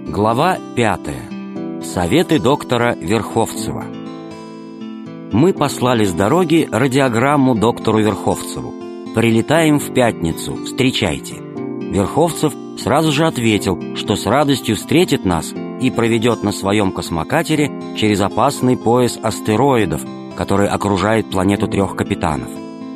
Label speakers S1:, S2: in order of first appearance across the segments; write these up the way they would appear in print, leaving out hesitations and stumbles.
S1: Глава 5. Советы доктора Верховцева. Мы послали с дороги радиограмму доктору Верховцеву. «Прилетаем в пятницу, встречайте». Верховцев сразу же ответил, что с радостью встретит нас и проведет на своем космокатере через опасный пояс астероидов, который окружает планету трех капитанов.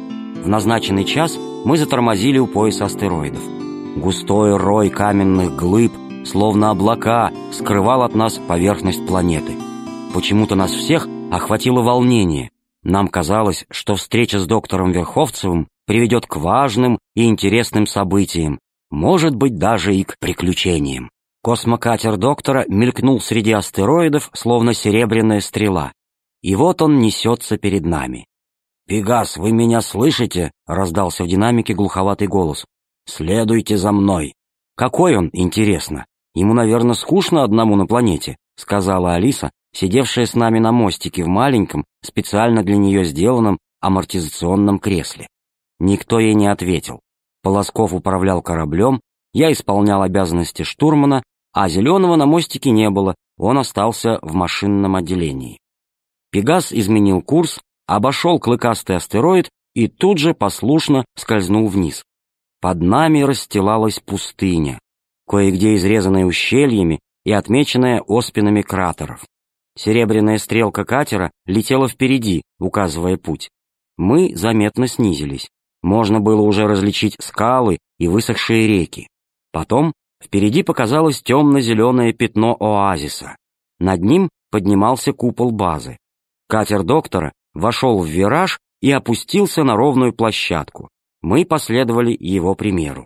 S1: В назначенный час мы затормозили у пояса астероидов. Густой рой каменных глыб, словно облака, скрывал от нас поверхность планеты. Почему-то нас всех охватило волнение. Нам казалось, что встреча с доктором Верховцевым приведет к важным и интересным событиям, может быть, даже и к приключениям. Космокатер доктора мелькнул среди астероидов, словно серебряная стрела. И вот он несется перед нами. «Пегас, вы меня слышите?» — раздался в динамике глуховатый голос. «Следуйте за мной». «Какой он, интересно? Ему, наверное, скучно одному на планете», — сказала Алиса, сидевшая с нами на мостике в маленьком, специально для нее сделанном амортизационном кресле. Никто ей не ответил. Полосков управлял кораблем, я исполнял обязанности штурмана, а Зеленого на мостике не было, он остался в машинном отделении. Пегас изменил курс, обошел клыкастый астероид и тут же послушно скользнул вниз. Под нами расстилалась пустыня, кое-где изрезанная ущельями и отмеченная оспинами кратеров. Серебряная стрелка катера летела впереди, указывая путь. Мы заметно снизились. Можно было уже различить скалы и высохшие реки. Потом впереди показалось темно-зеленое пятно оазиса. Над ним поднимался купол базы. Катер доктора вошел в вираж и опустился на ровную площадку. Мы последовали его примеру.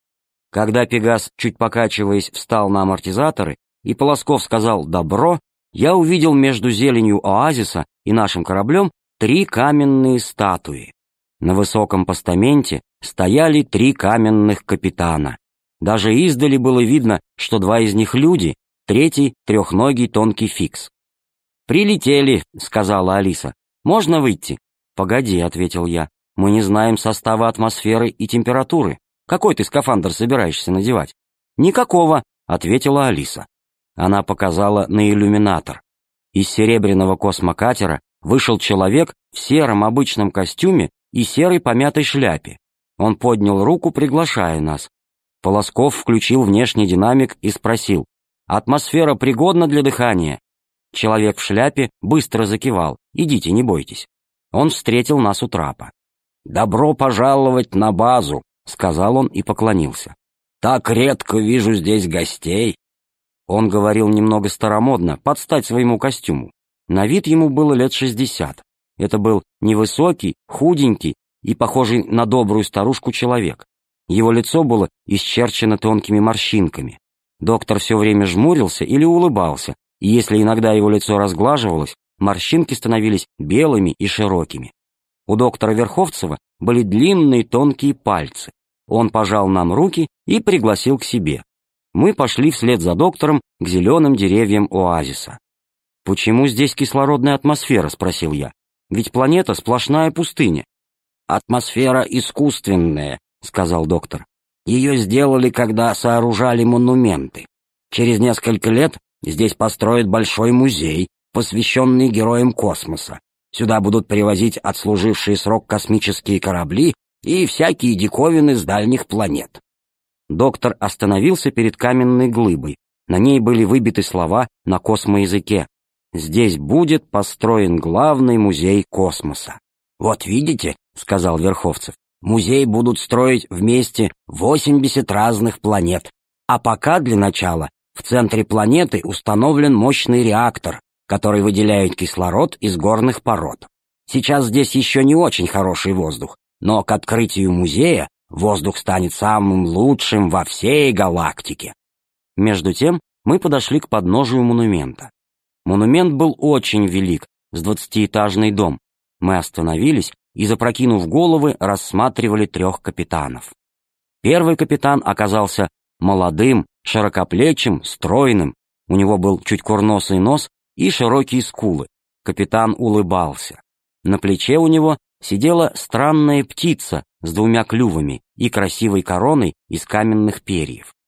S1: Когда Пегас, чуть покачиваясь, встал на амортизаторы, и Полосков сказал «добро», я увидел между зеленью оазиса и нашим кораблем 3 каменные статуи. На высоком постаменте стояли 3 каменных капитана. Даже издали было видно, что 2 из них люди, третий — трехногий тонкий фикс. «Прилетели», — сказала Алиса. «Можно выйти?» «Погоди», — ответил я. «Мы не знаем состава атмосферы и температуры. Какой ты скафандр собираешься надевать?» «Никакого», — ответила Алиса. Она показала на иллюминатор. Из серебряного космокатера вышел человек в сером обычном костюме и серой помятой шляпе. Он поднял руку, приглашая нас. Полосков включил внешний динамик и спросил: «Атмосфера пригодна для дыхания?» Человек в шляпе быстро закивал: «Идите, не бойтесь». Он встретил нас у трапа. «Добро пожаловать на базу», — сказал он и поклонился. «Так редко вижу здесь гостей». Он говорил немного старомодно, под стать своему костюму. На вид ему было лет 60. Это был невысокий, худенький и похожий на добрую старушку человек. Его лицо было исчерчено тонкими морщинками. Доктор все время жмурился или улыбался, и если иногда его лицо разглаживалось, морщинки становились белыми и широкими. У доктора Верховцева были длинные тонкие пальцы. Он пожал нам руки и пригласил к себе. Мы пошли вслед за доктором к зеленым деревьям оазиса. «Почему здесь кислородная атмосфера?» — спросил я. «Ведь планета сплошная пустыня». «Атмосфера искусственная», — сказал доктор. «Ее сделали, когда сооружали монументы. Через несколько лет здесь построят большой музей, посвященный героям космоса. Сюда будут привозить отслужившие срок космические корабли и всякие диковины с дальних планет». Доктор остановился перед каменной глыбой. На ней были выбиты слова на космоязыке. «Здесь будет построен главный музей космоса». «Вот видите», — сказал Верховцев, «музей будут строить вместе 80 разных планет. А пока для начала в центре планеты установлен мощный реактор, который выделяет кислород из горных пород. Сейчас здесь еще не очень хороший воздух, но к открытию музея воздух станет самым лучшим во всей галактике». Между тем мы подошли к подножию монумента. Монумент был очень велик, с 20-этажный дом. Мы остановились и, запрокинув головы, рассматривали 3 капитанов. Первый капитан оказался молодым, широкоплечим, стройным. У него был чуть курносый нос и широкие скулы. Капитан улыбался. На плече у него сидела странная птица с 2 клювами и красивой короной из каменных перьев.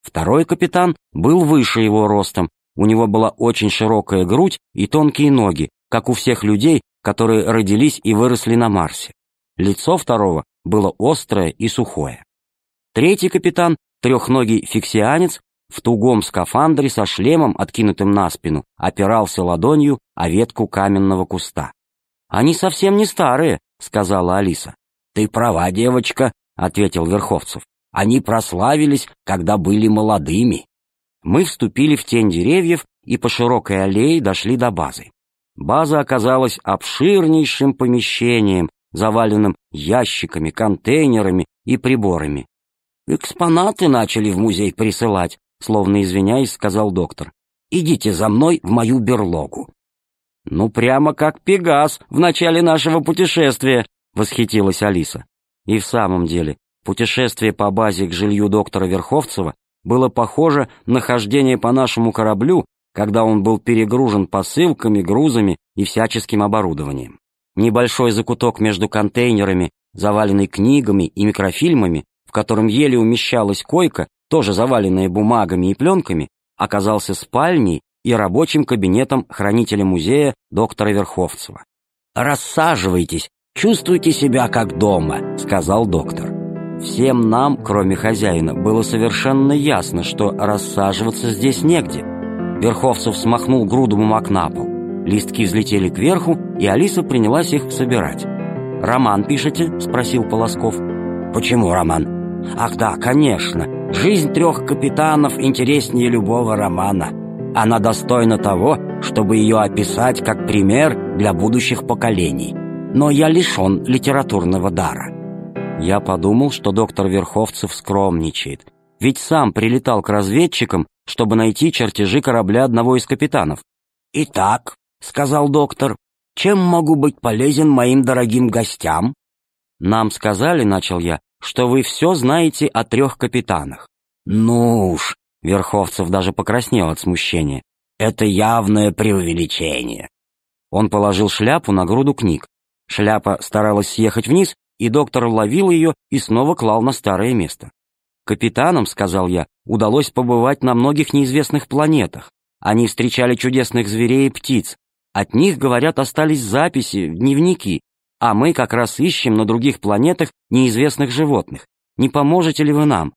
S1: Второй капитан был выше его ростом. У него была очень широкая грудь и тонкие ноги, как у всех людей, которые родились и выросли на Марсе. Лицо второго было острое и сухое. Третий капитан, трехногий фиксианец, в тугом скафандре со шлемом, откинутым на спину, опирался ладонью о ветку каменного куста. «Они совсем не старые», — сказала Алиса. «Ты права, девочка», — ответил Верховцев. «Они прославились, когда были молодыми». Мы вступили в тень деревьев и по широкой аллее дошли до базы. База оказалась обширнейшим помещением, заваленным ящиками, контейнерами и приборами. «Экспонаты начали в музей присылать», — словно извиняясь, сказал доктор. «Идите за мной в мою берлогу». «Ну, прямо как Пегас в начале нашего путешествия», — восхитилась Алиса. И в самом деле, путешествие по базе к жилью доктора Верховцева было похоже на хождение по нашему кораблю, когда он был перегружен посылками, грузами и всяческим оборудованием. Небольшой закуток между контейнерами, заваленный книгами и микрофильмами, в котором еле умещалась койка, тоже заваленная бумагами и пленками, оказался спальней и рабочим кабинетом хранителя музея доктора Верховцева. «Рассаживайтесь, чувствуйте себя как дома», — сказал доктор. Всем нам, кроме хозяина, было совершенно ясно, что рассаживаться здесь негде. Верховцев смахнул груду бумаг на пол. Листки взлетели кверху, и Алиса принялась их собирать. «Роман пишете?» — спросил Полосков. «Почему роман?» «Ах да, конечно. Жизнь трех капитанов интереснее любого романа. Она достойна того, чтобы ее описать как пример для будущих поколений. Но я лишен литературного дара». Я подумал, что доктор Верховцев скромничает, ведь сам прилетал к разведчикам, чтобы найти чертежи корабля одного из капитанов. «Итак», — сказал доктор, — «чем могу быть полезен моим дорогим гостям?» «Нам сказали, — начал я, — что вы все знаете о трех капитанах». «Ну уж», — Верховцев даже покраснел от смущения, — «это явное преувеличение». Он положил шляпу на груду книг. Шляпа старалась съехать вниз, и доктор ловил ее и снова клал на старое место. «Капитанам, — сказал я, — удалось побывать на многих неизвестных планетах. Они встречали чудесных зверей и птиц. От них, говорят, остались записи, дневники, а мы как раз ищем на других планетах неизвестных животных. Не поможете ли вы нам?»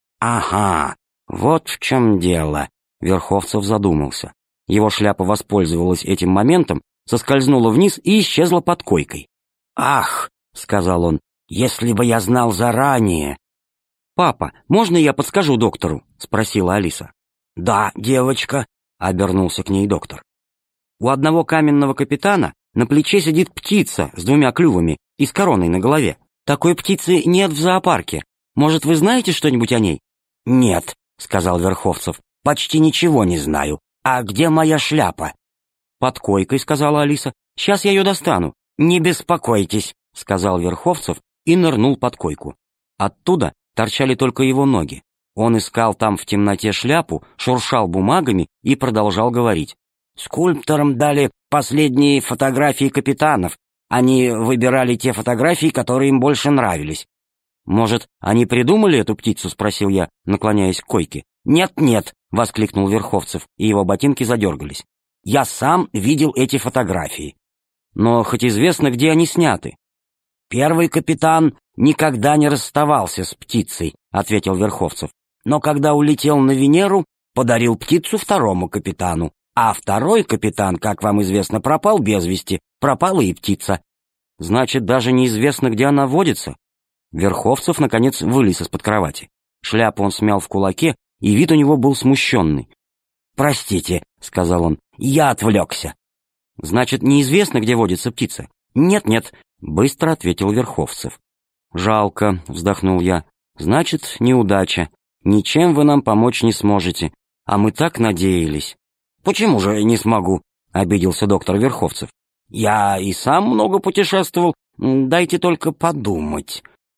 S1: «Ага, вот в чем дело», — Верховцев задумался. Его шляпа воспользовалась этим моментом, соскользнула вниз и исчезла под койкой. «Ах!» — сказал он, — «если бы я знал заранее...» «Папа, можно я подскажу доктору?» — спросила Алиса. «Да, девочка», — обернулся к ней доктор. «У одного каменного капитана на плече сидит птица с двумя клювами и с короной на голове. Такой птицы нет в зоопарке. Может, вы знаете что-нибудь о ней?» «Нет», — сказал Верховцев, — «почти ничего не знаю. А где моя шляпа?» «Под койкой», — сказала Алиса. «Сейчас я ее достану». «Не беспокойтесь», — сказал Верховцев и нырнул под койку. Оттуда торчали только его ноги. Он искал там в темноте шляпу, шуршал бумагами и продолжал говорить. «Скульпторам дали последние фотографии капитанов. Они выбирали те фотографии, которые им больше нравились». «Может, они придумали эту птицу?» — спросил я, наклоняясь к койке. «Нет-нет», — воскликнул Верховцев, и его ботинки задергались. «Я сам видел эти фотографии». «Но хоть известно, где они сняты». «Первый капитан никогда не расставался с птицей», — ответил Верховцев. «Но когда улетел на Венеру, подарил птицу второму капитану. А второй капитан, как вам известно, пропал без вести. Пропала и птица». «Значит, даже неизвестно, где она водится?» Верховцев, наконец, вылез из-под кровати. Шляпу он смял в кулаке, и вид у него был смущенный. «Простите», — сказал он, — «я отвлекся». «Значит, неизвестно, где водится птица?» «Нет-нет», — быстро ответил Верховцев. «Жалко», — вздохнул я. «Значит, неудача. Ничем вы нам помочь не сможете. А мы так надеялись». «Почему же не смогу?» — обиделся доктор Верховцев. «Я и сам много путешествовал. Дайте только подумать».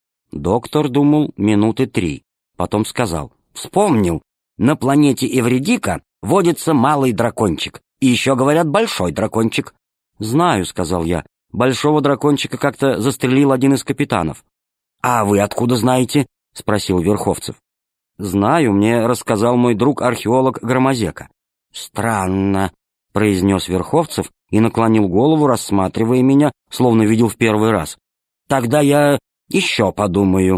S1: Доктор думал минуты 3. Потом сказал. «Вспомнил. На планете Эвредика водится малый дракончик. И еще, говорят, большой дракончик». «Знаю», — сказал я. «Большого дракончика как-то застрелил один из капитанов». «А вы откуда знаете?» — спросил Верховцев. «Знаю, мне рассказал мой друг-археолог Громозека». «Странно», — произнес Верховцев и наклонил голову, рассматривая меня, словно видел в первый раз. «Тогда я еще подумаю».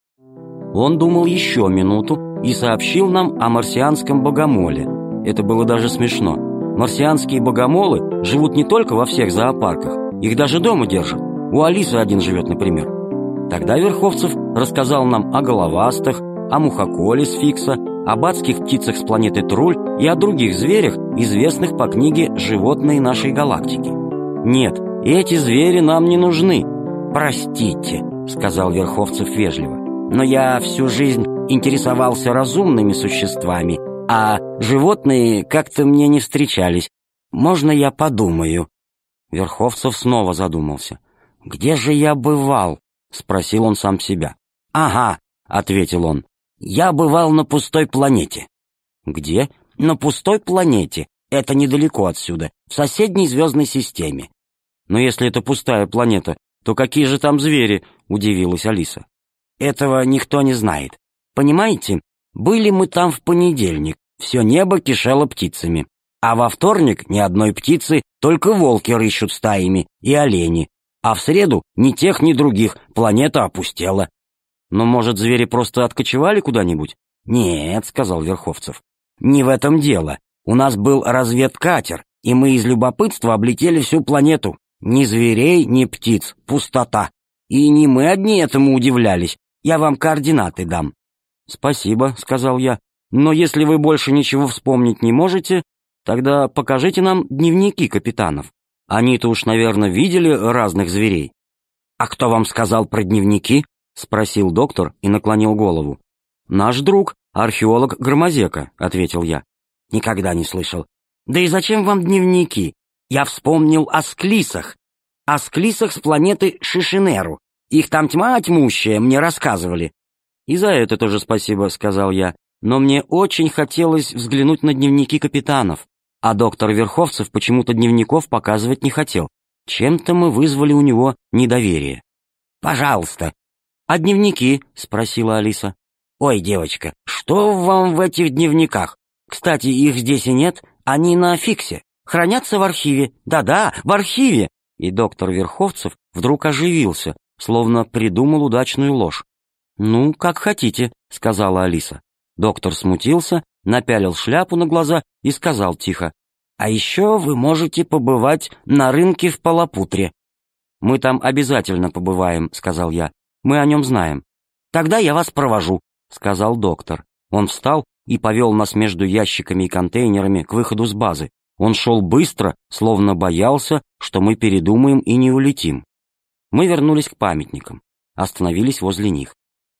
S1: Он думал еще минуту и сообщил нам о марсианском богомоле. Это было даже смешно. Марсианские богомолы живут не только во всех зоопарках, их даже дома держат. У Алисы один живет, например. Тогда Верховцев рассказал нам о головастых, о мухоколе сфикса, об адских птицах с планеты Труль и о других зверях, известных по книге «Животные нашей галактики». «Нет, эти звери нам не нужны». «Простите», — сказал Верховцев вежливо, «но я всю жизнь интересовался разумными существами, а животные как-то мне не встречались. Можно я подумаю?» Верховцев снова задумался. «Где же я бывал?» — спросил он сам себя. «Ага», — ответил он, — «я бывал на пустой планете». «Где?» «На пустой планете. Это недалеко отсюда, в соседней звездной системе». «Но если это пустая планета, то какие же там звери?» — удивилась Алиса. «Этого никто не знает. Понимаете, были мы там в понедельник, все небо кишело птицами. А во вторник ни одной птицы, только волки рыщут стаями и олени. А в среду ни тех, ни других, планета опустела». «Но, может, звери просто откочевали куда-нибудь?» «Нет», — сказал Верховцев, — «не в этом дело. У нас был разведкатер, и мы из любопытства облетели всю планету. Ни зверей, ни птиц, пустота. И не мы одни этому удивлялись. Я вам координаты дам». «Спасибо», — сказал я, — «но если вы больше ничего вспомнить не можете, тогда покажите нам дневники капитанов. Они-то уж, наверное, видели разных зверей». «А кто вам сказал про дневники?» — спросил доктор и наклонил голову. «Наш друг, археолог Громозека», — ответил я. «Никогда не слышал. Да и зачем вам дневники? Я вспомнил о склисах. О склисах с планеты Шишинеру. Их там тьма тьмущая, мне рассказывали». «И за это тоже спасибо», — сказал я. «Но мне очень хотелось взглянуть на дневники капитанов, а доктор Верховцев почему-то дневников показывать не хотел. Чем-то мы вызвали у него недоверие». «Пожалуйста». «А дневники?» — спросила Алиса. «Ой, девочка, что вам в этих дневниках? Кстати, их здесь и нет, они на фиксе. Хранятся в архиве. Да-да, в архиве». И доктор Верховцев вдруг оживился, словно придумал удачную ложь. «Ну, как хотите», — сказала Алиса. Доктор смутился, напялил шляпу на глаза и сказал тихо: «А еще вы можете побывать на рынке в Палапутре». «Мы там обязательно побываем», — сказал я. «Мы о нем знаем». «Тогда я вас провожу», — сказал доктор. Он встал и повел нас между ящиками и контейнерами к выходу с базы. Он шел быстро, словно боялся, что мы передумаем и не улетим. Мы вернулись к памятникам, остановились возле них.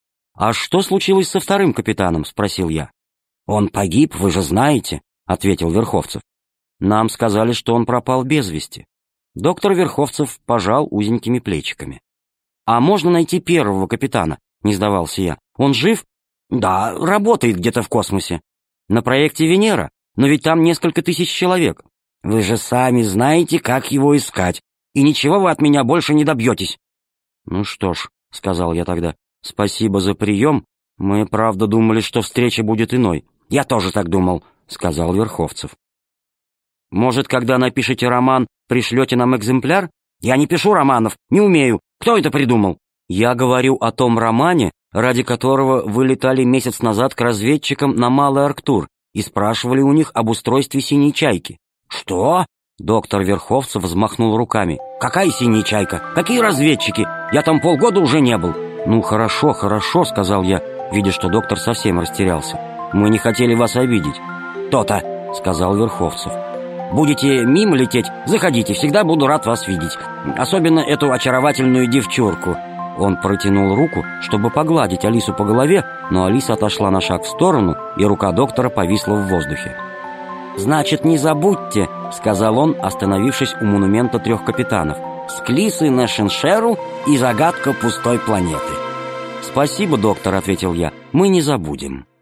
S1: «А что случилось со вторым капитаном?» — спросил я. «Он погиб, вы же знаете», — ответил Верховцев. «Нам сказали, что он пропал без вести». Доктор Верховцев пожал узенькими плечиками. «А можно найти первого капитана?» — не сдавался я. «Он жив?» «Да, работает где-то в космосе». «На проекте Венера? Но ведь там несколько тысяч человек». «Вы же сами знаете, как его искать, и ничего вы от меня больше не добьетесь». «Ну что ж», — сказал я тогда, — «спасибо за прием. Мы, правда, думали, что встреча будет иной». «Я тоже так думал», — сказал Верховцев. «Может, когда напишете роман, пришлете нам экземпляр?» «Я не пишу романов, не умею. Кто это придумал?» «Я говорю о том романе, ради которого вы летали месяц назад к разведчикам на Малый Арктур и спрашивали у них об устройстве синей чайки». «Что?» Доктор Верховцев взмахнул руками. «Какая синяя чайка? Какие разведчики? Я там полгода уже не был». «Ну, хорошо, хорошо», — сказал я, видя, что доктор совсем растерялся. «Мы не хотели вас обидеть». «То-то», — сказал Верховцев. «Будете мимо лететь, заходите, всегда буду рад вас видеть. Особенно эту очаровательную девчурку». Он протянул руку, чтобы погладить Алису по голове, но Алиса отошла на шаг в сторону, и рука доктора повисла в воздухе. «Значит, не забудьте», — сказал он, остановившись у монумента 3 капитанов, «Склисы на Шиншеру и загадка пустой планеты». «Спасибо, доктор», — ответил я, — «мы не забудем».